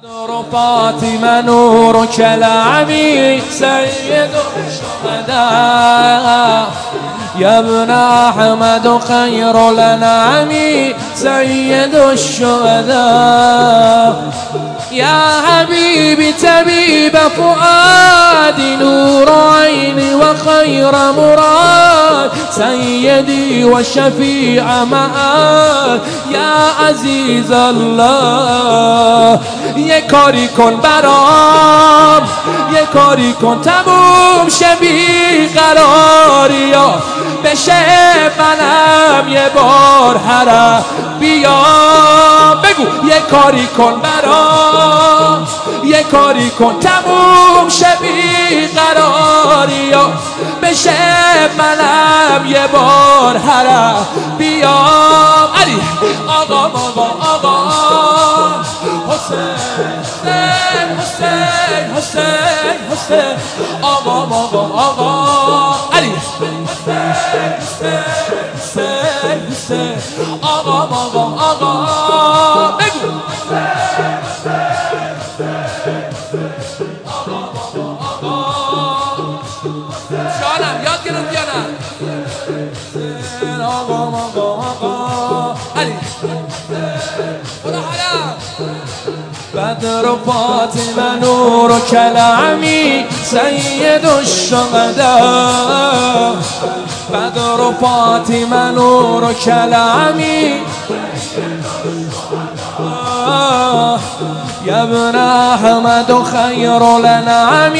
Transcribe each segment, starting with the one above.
بدر فاطمة نورك العمي سيد الشهداء يا ابن أحمد خير الأنعام سيد الشهداء يا حبيبي طبيب فؤادي نور عيني وخير مراد سيدي وشفيع مآل يا عزيز الله یه کاری کن برام یه کاری کن تموم شه بیقراریا بشه منم یه بار حرم بیام بگو یه کاری کن برام یه کاری کن تموم شه بیقراریا بشه منم یه بار حرم بیام علی آقا آقا آقا حسین حسین حسین حسین آقا آقا آقا علی حسین حسین حسین آقا آقا آقا بگو جانم یاد گرفت یا نه آقا آقا آقا علی بدر فاطمة نورك العمي سيد الشهداء بدر فاطمة نورك العمي يا ابن أحمد خير الأنعام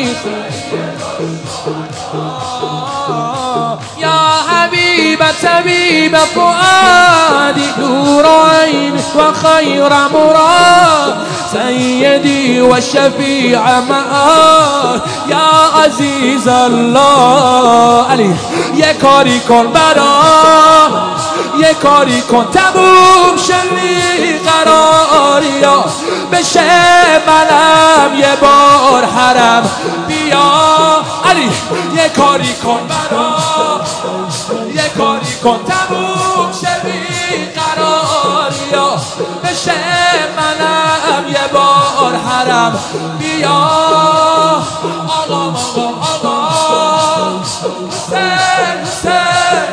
يا حبيب طبيب فؤادي نور عين وخير مراد سيدي وشفيع مآل يا عزيز الله علي یه کاری کن برام یه کاری کن تموم شلی قراریا بشه منم یه بار حرم بیا علی یه کاری کن برام یه کاری کن تموم شلی قراریا بشه منم یه بار حرم بیا آقا آقا آقا حسین حسین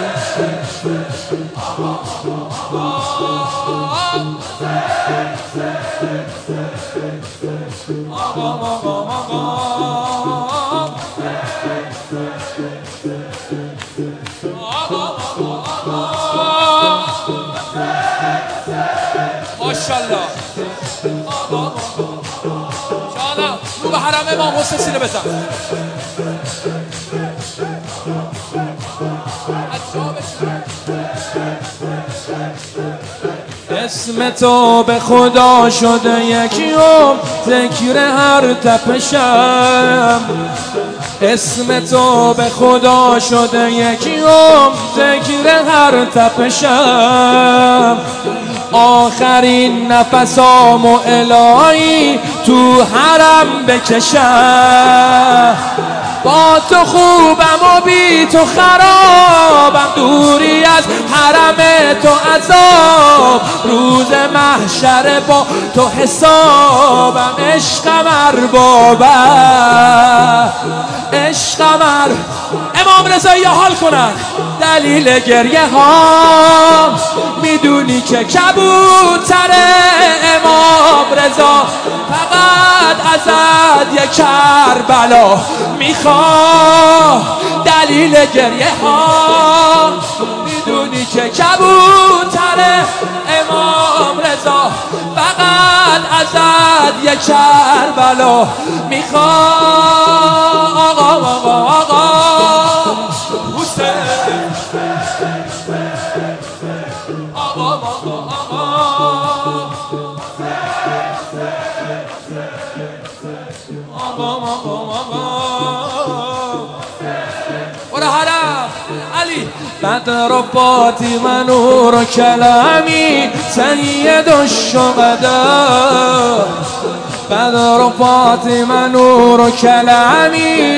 آقا آقا آقا ماشاءالله جانم رو به حرم امام حسین سینه بزن اسم تو به خدا شده یکیوم ذکر هر تپشم اسم تو به خدا شده یکیوم ذکر هر تپشم آخرین نفسامو الهی تو حرم بکشم با تو خوبم و بی تو خرابم دوری از حرم تو عذاب روز محشر با تو حسابم عشقم اربابم عشقم امام رضا یا حال کنن دلیل گریه ها میدونی که کبوتر امام رضا فقط ازت یک کربلا میخواه دلیل گریه ها میدونی که کبوتر امام رضا فقط ازت یک کربلا میخواه آقا آقا آقا حسین آقا آقا آقا آقا آقا آقا برو حرم علی بدر فاطمة نورك العمي سيد الشهداء بدر فاطمة نورك العمي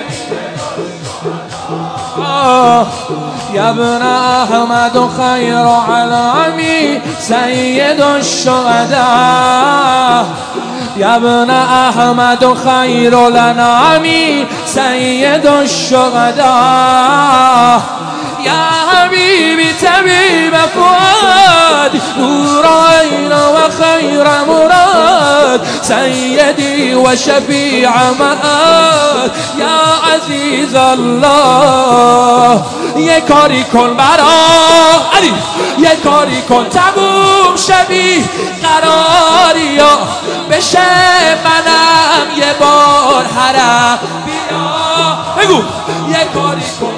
يا ابن أحمد خير علامي سيد الشهداء یا ابن احمد خیر الانام سید الشهداء یا حبیبی طبیب فؤاد نور عین و خیر مراد سیدی و شفیع معاد یا عزیز الله یه کاری کن برا علی یه کاری کن تموم شبی قراریا بشه منم یه بار حرم بیا بگو یه کاری کن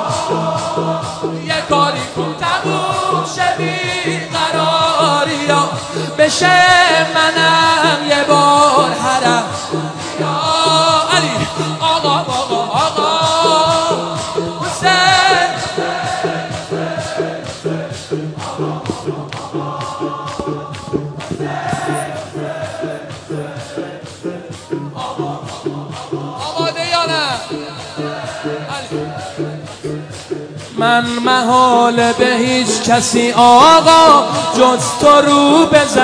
یه کاری کن تموم شبی قراریا بشه منم یه بار حرم یا علی آقا آقا آقا حسین آماده یا نه من محال به هیچ کسی آقا جز تو رو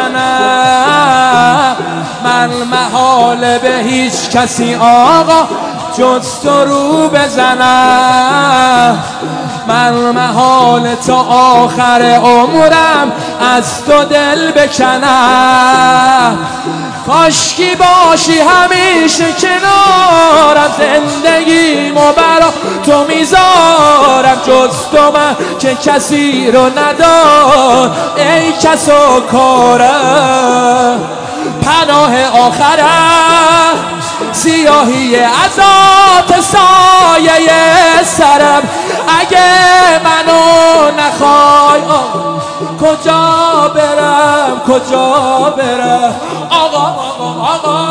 بزنم من محال به هیچ کسی آقا جز تو رو بزنم من محال تا آخر عمرم از تو دل بکنم کاشکی باشی همیشه کنارم زندگیمو برا تو میذارم جز تو من که کسی رو ندار ای کس و کارم پناه آخرم سیاهی عذاب سایه سرم اگه منو نخوای کجا برم کجا برم آقا آقا آقا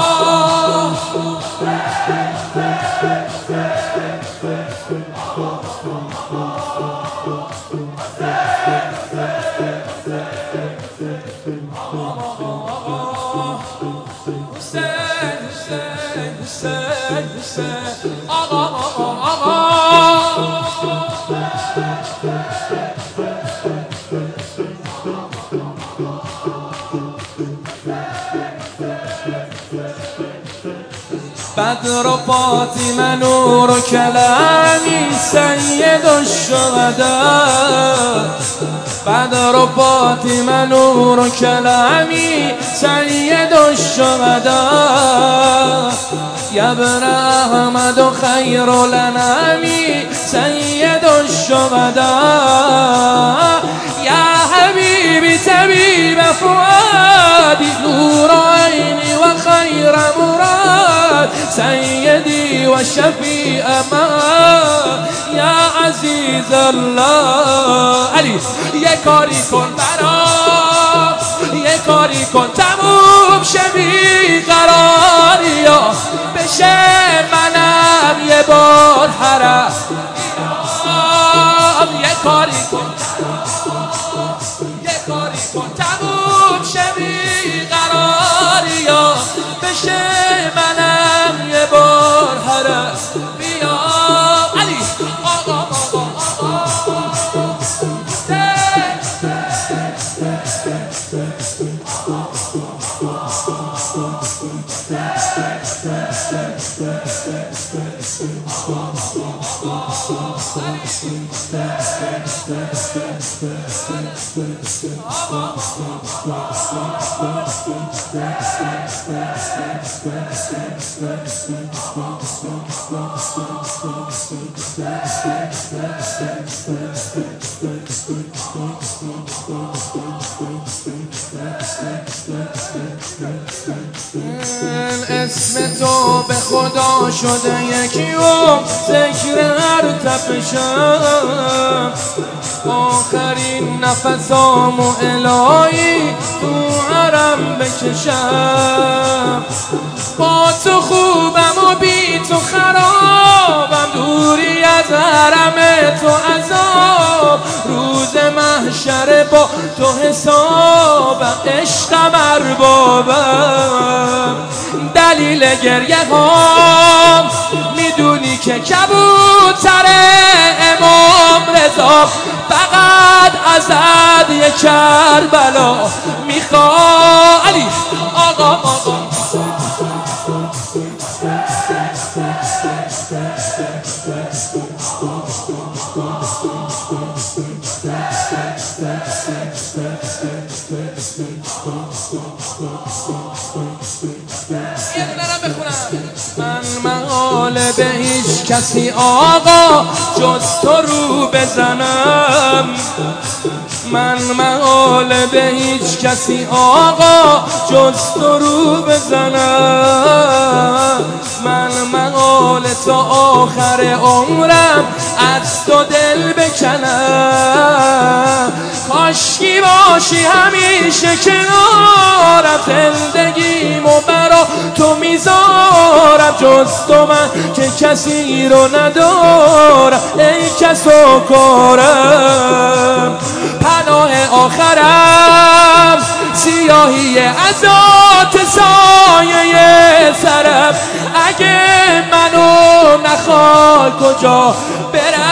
آقا آقا آقا بدر و فاطمه نور و کلامی سید الشهداء بدر و فاطمه نور و کلامی سید الشهداء یا ابن احمد خیر الانام سید الشهداء یا حبیبی طبیب فؤادی نور عینی و خیر مراد سیدی و شفیع من یا عزیز الله علی یه کاری کن برام یه کاری کن تموم شبی قراریا بشه منم یه بار حرم یه کاری کن یه کاری کن تموم شبی قراریا بشه منم یه بار حرم بیا علی آقا آقا اسم تو به خدا شده یکی و ذکر هر تپشم آخرین نفسامو الهی تو حرم بکشم با تو خوبم و بی تو خرابم دوری از حرم تو عذاب روز محشر با تو حسابم عشقم اربابم دلیل گریه هام میدونی که کبوتر امام رضا فقط ازت یه کربلا میخواد علی آقا آقا یه دارم بخونم. من محال به هیچ کسی آقا جز تو رو بزنم، من محال به هیچ کسی آقا جز تو رو بزنم، من محال تا آخر عمرم از تو دل بکنم، کاشکی باشی همیشه کنارم، زندگیمو برا تو میذارم، جز تو من که کسی رو ندارم، ای کس و کارم، پناه آخرم سیاهی ازات سایه سرم، اگه منو نخوای کجا برم،